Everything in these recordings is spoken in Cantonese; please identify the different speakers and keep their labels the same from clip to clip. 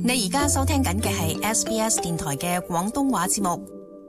Speaker 1: 你而家收聽緊嘅係 SBS 電台嘅廣東話節目。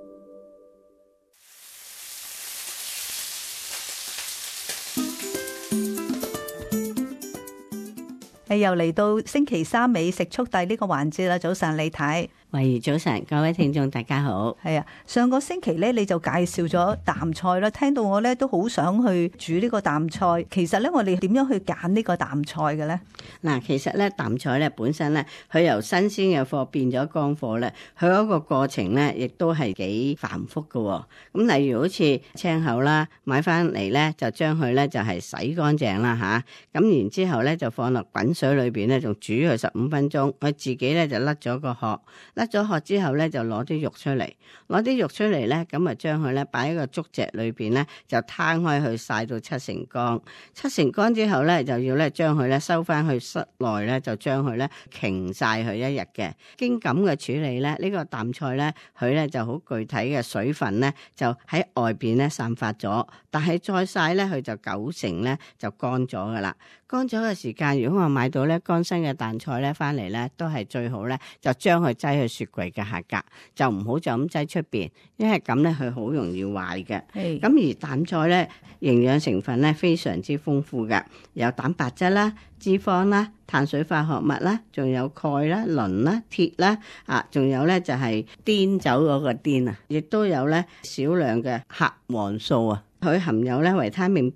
Speaker 2: 又嚟到星期三美食速遞呢個環節啦。早晨李太，
Speaker 3: 喂，早晨，各位聽眾大家好。
Speaker 2: 係啊，上個星期咧你就介紹咗淡菜啦，聽到我咧都好想去煮呢個淡菜。其實咧我哋點樣去揀呢個淡菜嘅咧？
Speaker 3: 嗱，其實咧淡菜咧本身咧，佢由新鮮嘅貨變咗乾貨咧，佢嗰個過程咧亦都係幾繁複嘅。咁例如好似青口啦，買翻嚟咧就將佢咧就係洗乾淨啦吓，咁然之後咧就放落滾水裏邊咧，仲煮佢15分鐘，佢自己咧就甩咗個殼，甩咗殼之後咧就攞啲肉出嚟，攞啲肉出嚟咧，咁啊將佢咧擺喺個竹席裏邊咧，就攤開去曬到七成乾，七成乾之後咧就要咧將佢咧收翻去室內咧，就將佢咧擎曬佢一日嘅。經咁嘅處理咧，呢個淡菜咧佢咧就好具體嘅水分咧就喺外邊咧散發咗，但係再曬咧佢就90%咧就乾咗噶啦。乾咗嘅時間，如果我買到咧乾身嘅淡菜咧翻嚟咧，都係最好咧，就將佢擠去雪櫃嘅下格，就唔好就咁擠出邊，因為咁咧佢好容易壞嘅。咁而淡菜咧營養成分咧非常之豐富嘅，有蛋白質啦、脂肪啦、碳水化合物啦，仲有鈣啦、磷啦、鐵啦，仲有咧就係碘酒嗰個碘啊，亦都有咧少量嘅核黃素啊，佢含有咧維他命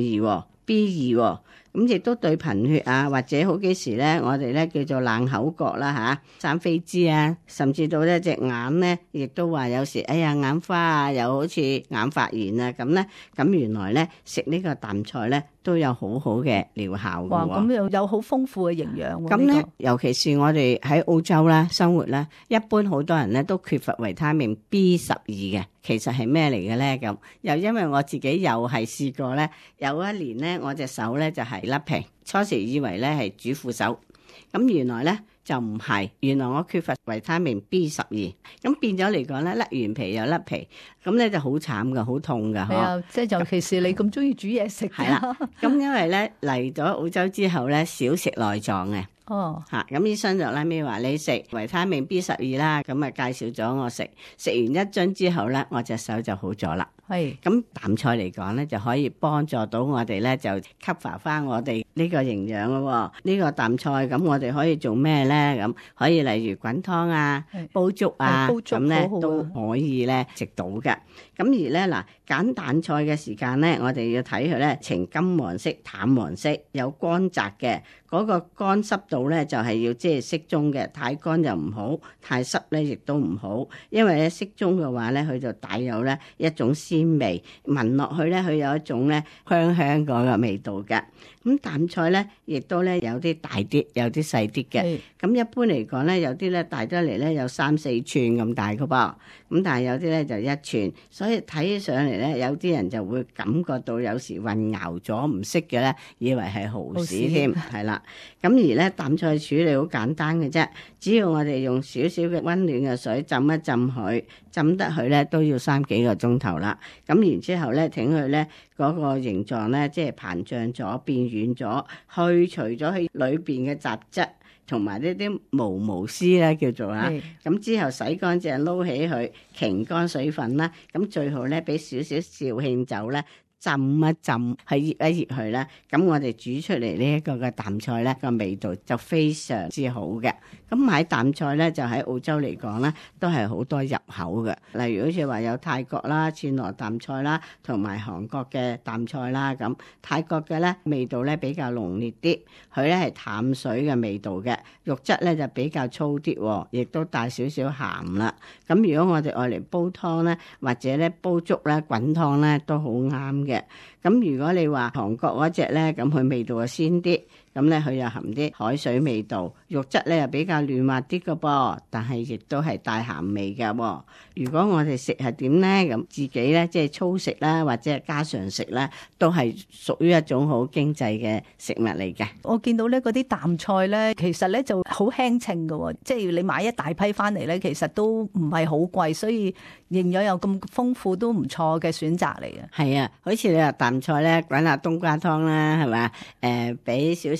Speaker 3: B12、B2。咁亦都對貧血啊，或者好幾時咧，我哋咧叫做冷口角啦生痱滋啊，甚至到一隻眼咧，亦都話有時眼花啊，又好似眼發炎啊咁咧，咁原來咧食呢個淡菜咧都有好好嘅療效嘅。哇！
Speaker 2: 咁又有好豐富嘅營養。
Speaker 3: 咁咧，尤其是我哋喺澳洲啦生活啦，一般好多人咧都缺乏維他命 B12嘅。其實係咩嚟嘅咧？咁又因為我自己又係試過咧，有一年咧我隻手咧就係甩皮，初時以為咧係主婦手，咁原來咧就唔係，原來我缺乏維他命 B12，咁變咗嚟講咧，甩完皮又甩皮，咁咧就好慘噶，好痛噶。
Speaker 2: 係啊，即係尤其是你咁中意煮嘢食。
Speaker 3: 係啦，咁因為咧嚟咗澳洲之後咧，少食內臟嘅。咁醫生就拉尾話你食維他命 B12啦，咁啊介紹咗我食，食完一樽之後咧，我隻手就好咗啦。咁淡菜嚟講咧，就可以幫助到我哋咧，就 cover 翻我哋呢個營養咯。呢個淡菜咁我哋可以做咩咧？咁可以例如滾湯啊、煲粥啊，咁咧都可以咧食到嘅。咁而咧嗱，揀淡菜嘅時間咧，我哋要睇佢咧呈金黃色、淡黃色，有乾澤嘅。嗰個乾濕度咧就係要即係適中嘅，太乾又唔好，太濕咧亦都唔好，因為咧適中嘅話咧，佢就帶有咧一種鮮味，聞落去咧佢有一種咧香香嗰個味道嘅。咁淡菜咧亦都咧有啲大啲，有啲細啲嘅。咁一般嚟講咧，有啲咧大得嚟咧有3-4寸咁大嘅噃，咁但係有啲咧就1寸，所以睇起上嚟咧，有啲人就會感覺到有時混淆咗，唔識嘅咧，以為係蠔豉添，係啦。咁而咧淡菜處理好簡單嘅啫，只要我哋用少少嘅溫暖嘅水浸一浸佢，浸得佢咧都要3幾個鐘頭啦。咁然之後咧，等佢咧嗰個形狀咧即係膨脹咗、變軟咗，去除咗佢裏邊嘅雜質同埋呢啲毛絲咧叫做咁之後洗乾淨撈起佢，擎乾水分啦。咁最好咧俾少少紹興酒咧。浸一浸，去醃一醃佢啦。咁我哋煮出嚟呢一個嘅淡菜咧，個味道就非常之好嘅。咁買淡菜咧，就喺澳洲嚟講咧，都係好多入口嘅。例如好似話有泰國啦、暹羅淡菜啦，同埋韓國嘅淡菜啦。咁泰國嘅咧味道咧比較濃烈啲，佢咧係淡水嘅味道嘅，肉質咧就比較粗啲，亦都帶少少鹹啦。咁如果我哋愛嚟煲湯咧，或者咧煲粥咧、滾湯咧，都好啱嘅。咁如果你話韓國嗰隻咧，咁佢味道就鮮啲，咁咧佢又含啲海水味道，肉質咧又比較嫩滑啲嘅噃，但係亦都係帶鹹味嘅。如果我哋食係點咧？咁自己咧即係粗食啦，或者係家常食啦，都係屬於一種好經濟嘅食物嚟嘅。
Speaker 2: 我見到咧嗰啲淡菜咧，其實咧就好輕稱嘅，即係你買一大批翻嚟咧，其實都唔係好貴，所以營養又咁豐富，都唔錯嘅選擇嚟嘅。
Speaker 3: 係啊，好似你話淡菜咧，滾下冬瓜湯啦，係嘛？俾少少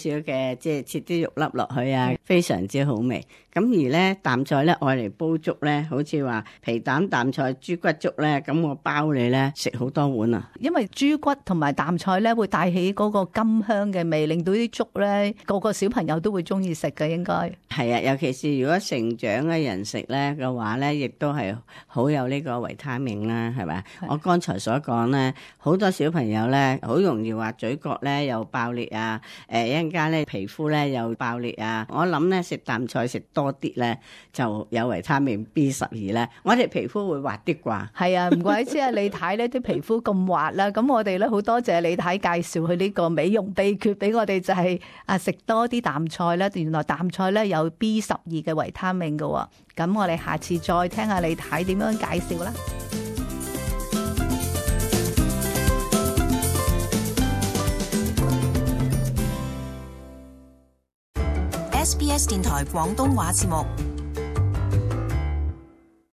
Speaker 3: 少嘅即係切啲肉粒落去啊，非常之好味。咁而咧淡菜咧愛嚟煲粥咧，好似話皮蛋淡菜豬骨粥咧，咁我包你咧食好多碗啊！
Speaker 2: 因為豬骨同埋淡菜咧會帶起嗰個甘香嘅味，令到啲粥咧個個小朋友都會中意食嘅，應該
Speaker 3: 係啊！尤其是如果成長嘅人食咧嘅話咧，亦都係好有呢個維他命啦，係咪？我剛才所講咧，好多小朋友咧好容易話嘴角咧又爆裂啊，一陣間咧皮膚咧又爆裂啊！我諗咧食淡菜食多啲咧，就有維他命 B12咧，我哋皮膚會滑啲啩。
Speaker 2: 係啊，唔怪之啊，李太呢啲皮膚咁滑啦。咁我哋咧好多謝李太介紹佢呢個美容秘訣俾我哋，就係食多啲淡菜啦。原來淡菜咧有 B12嘅維他命㗎喎。咁我哋下次再聽下李太點樣介紹啦。
Speaker 1: SBS 電台廣東話節目